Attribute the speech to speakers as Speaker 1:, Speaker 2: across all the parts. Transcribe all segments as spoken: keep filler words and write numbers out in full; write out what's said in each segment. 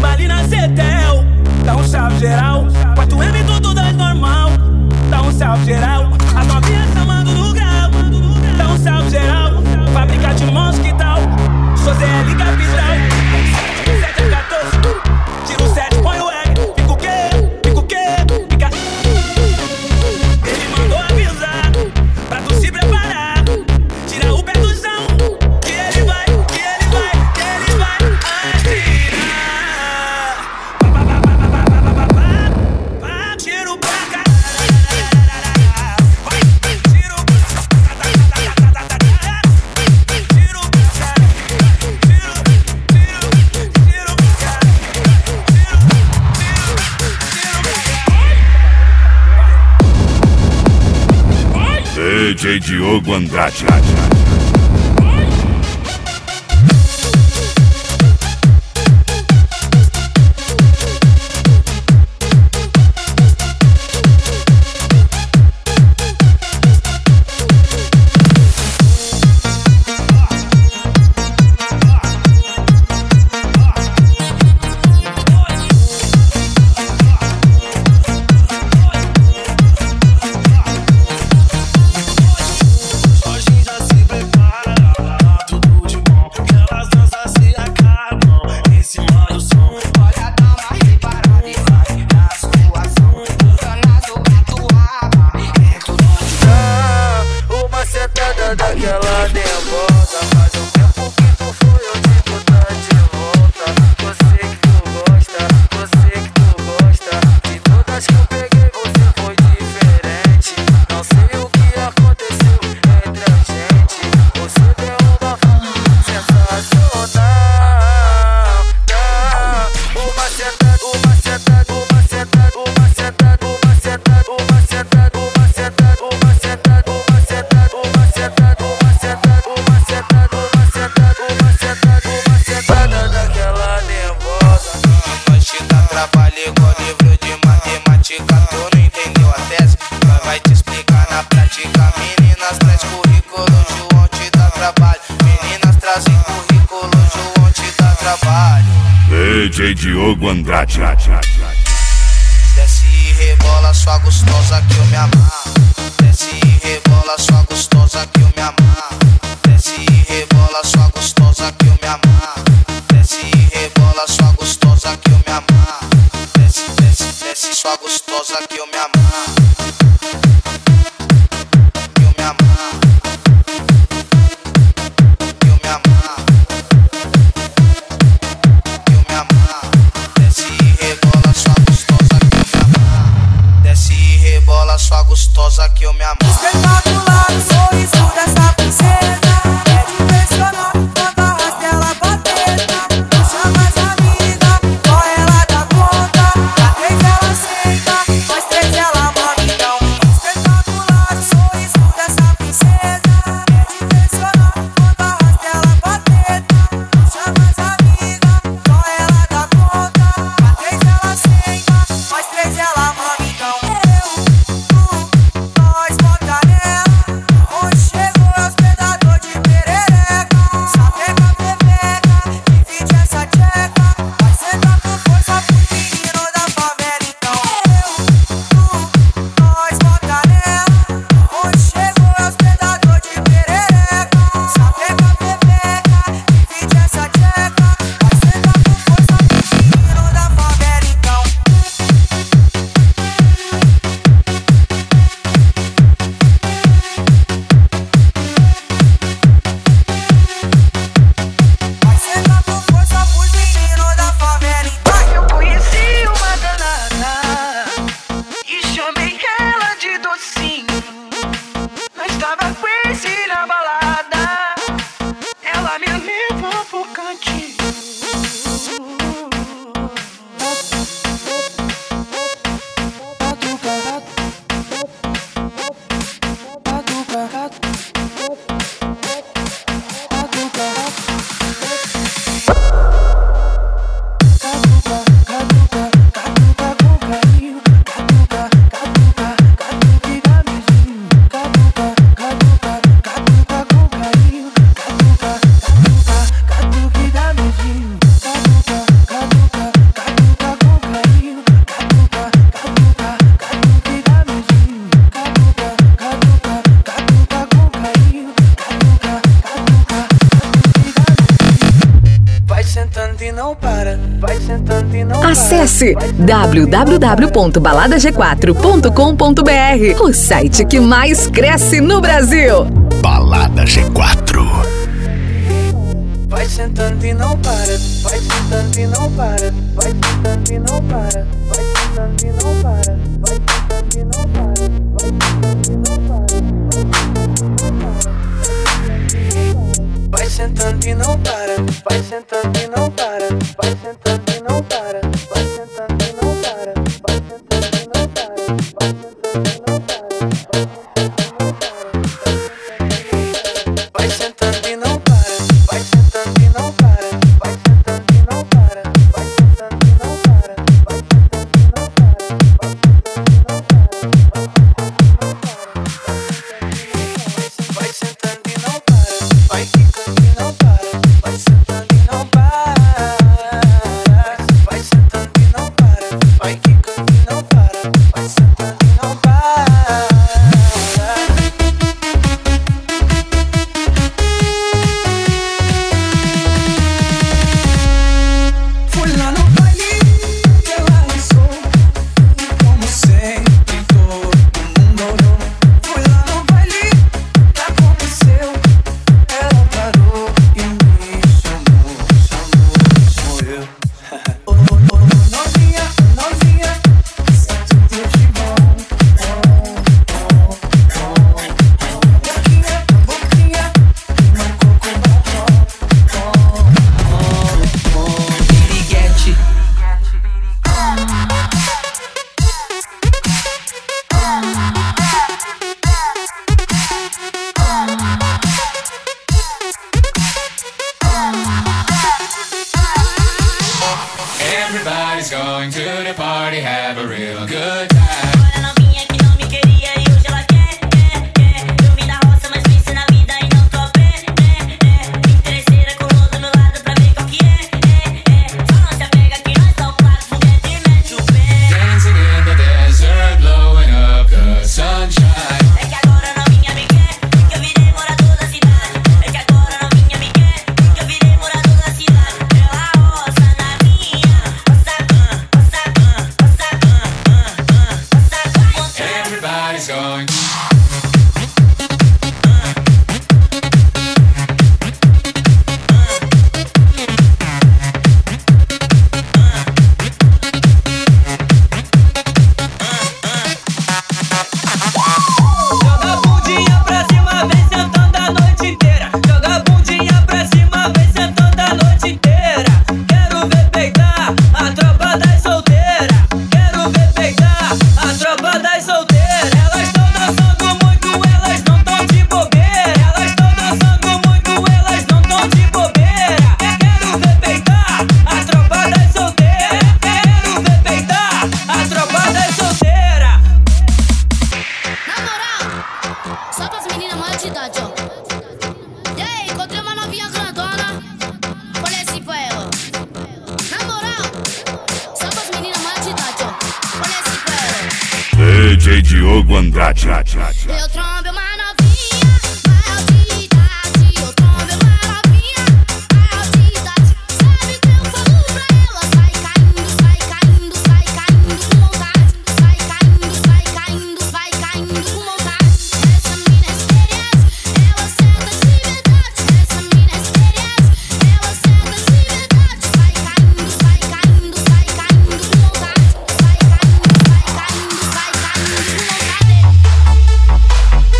Speaker 1: baile na Cetel. Dá um salve geral, quatro M tudo das normal. Dá um salve geral, as novinhas chamando no grau. Dá um salve geral, fábrica de mosquital. Sou Z L capital. sete a quatorze, tira o sete, põe o egg. Fica o quê? Fica o quê? Fica. Ele mandou avisar pra tu se preparar. Tira o pé do chão, que ele vai, que ele vai, que ele vai atirar. Tira o pé, tira o
Speaker 2: D J Diogo Andrade.
Speaker 3: Daquela demora, faz um tempo que tu foi, hoje tu tá de volta. Eu sei que tu gosta, eu sei que tu gosta. De todas que eu peguei você foi diferente. Não sei o que aconteceu entre a gente. Você deu uma sensacional. Dá uma sentada, uma sentada, uma sentada, uma sentada, uma sentada, uma sentada, uma sentada, uma sentada, uma sentada, uma sentada.
Speaker 4: Igual livro de matemática, tu não entendeu a tese. Nós vai te explicar na prática. Meninas traz currículo, João te dá trabalho. Meninas trazem currículo, João te dá trabalho.
Speaker 2: D J Diogo Andrade.
Speaker 4: Desce e rebola sua gostosa que eu me amarro. Desce e rebola sua gostosa que eu me amarro. Desce e rebola sua gostosa que eu me amarro. Desce e rebola sua gostosa que eu me amarro. Desce, desce, desce sua gostosa que eu me amarro. Que eu me amarro. Que eu me amarro. Que eu me amarro. Desce e rebola sua gostosa que eu me amarro. Desce e rebola sua gostosa que eu me amarro.
Speaker 5: Espetacular o sorriso dessa princesa. É de impressionar quando a raça dela vai.
Speaker 3: sentando e não para. Vai sentando e não para.
Speaker 5: Acesse w w w ponto balada g quatro ponto com ponto b r, o site que mais cresce no Brasil.
Speaker 6: Balada G quatro.
Speaker 3: Vai sentando e não para. Vai sentando e não para. Vai sentando e não para. Vai sentando e não para. Vai sentando e não para. Vai sentando e não para. Vai sentando e não para. Vai sentando e não para. Vai sentando e não para. Vai sentando e não para. Vai sentando e não para. Vai sentando e não para. Vai sentando e não para. Vai sentando e não para. Vai sentando e não para. Vai sentando e não para. Vai quicando e não para. Vai sentando e não para. Vai sentando e não para. Vai quicando e não para. Vai sentando e não para. Fui lá no baile que ela lançou, como sempre todo mundo olhou. Fui lá no baile que aconteceu, ela parou e me chamou, chamou, sou eu. Oh, oh, oh, novinha, novinha, isso é tudo de bom. Oh, oh, oh, boquinha, boquinha, marcou com batom. Oh, oh, oh, piriguete.
Speaker 7: Everybody's going to the party, have a real good time.
Speaker 8: Agora novinha que não me queria e hoje ela quer, quer, quer. Eu vim da roça, mas pense na vida e não tô a pé, né, né. Interesseira colou do meu lado pra ver qual que é, é, é. Só não se apega que nós só claro, foguete e mete o pé.
Speaker 7: Dancing in the desert, blowing up the sunshine.
Speaker 8: É que agora novinha me quer, porque eu virei morador da cidade. É que agora novinha me quer, porque eu virei morador da cidade. Pela roça na minha, roça, roça, roça, roça, roça.
Speaker 7: Everybody's going.
Speaker 1: Joga a bundinha pra cima, vem sentando a noite inteira. Joga a bundinha pra cima, vem sentando a noite inteira. Quero ver peidar a tropa das solteiras. Quero ver peidar a tropa das solteiras. Elas tão dançando muito, elas não tão de bobeira. Elas tão dançando muito, elas não tão de bobeira. Quero ver peidar a tropa das solteiras. Quero ver peidar a tropa das solteiras.
Speaker 9: Na moral, só pras meninas maior de idade, ó. E aí, encontrei uma novinha grandona. Falei assim pra ela. Na moral, só pras meninas maior de idade, ó. Falei assim pra ela.
Speaker 2: D J Diogo Andrade.
Speaker 9: Eu trombo uma novinha maior de idade. Eu trombo uma novinha maior de idade. Sabe que eu falo pra ela? Sai caindo, sai caindo, sai caindo com vontade. Sai caindo, sai caindo, vai caindo com vontade. Essa mina é experiente, ela senta de verdade. Essa mina é experiente, ela senta de verdade. Sai caindo, sai caindo, sai caindo com vontade. Sai caindo, sai caindo, vai caindo com vontade.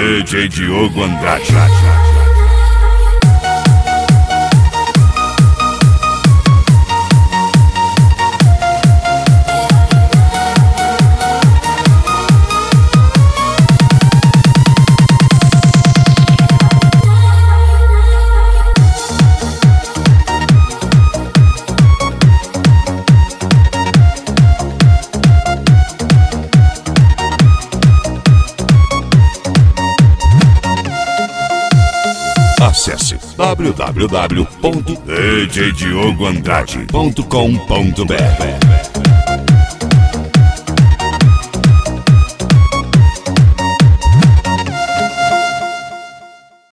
Speaker 2: D J Diogo Andrade. Acesse w w w ponto d j diogo andrade ponto com ponto b r.